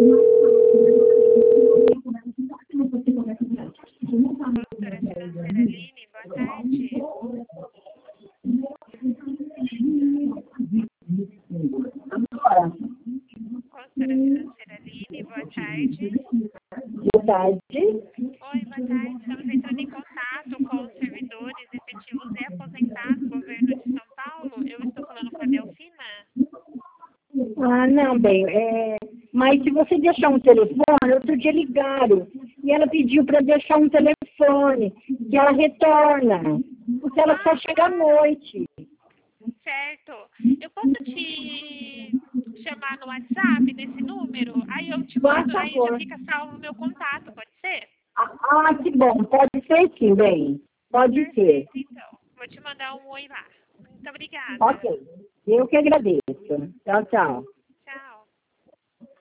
Consultora financeira Aline, boa tarde. Consultora financeira Aline, boa tarde. Boa tarde. Oi, boa tarde. Estamos entrando em contato com os servidores efetivos e aposentados do governo de São Paulo. Eu estou falando com a Delfina? Ah, não, bem, mas se você deixar um telefone, outro dia ligaram, e ela pediu para deixar um telefone, que ela retorna, porque ela só chega à noite. Certo. Eu posso te chamar no WhatsApp desse número? Aí eu te mando, aí já fica salvo o meu contato, pode ser? Ah, que bom, pode ser sim, bem, pode ser. Então, vou te mandar um oi lá. Muito obrigada. Ok, eu que agradeço. Tchau, tchau.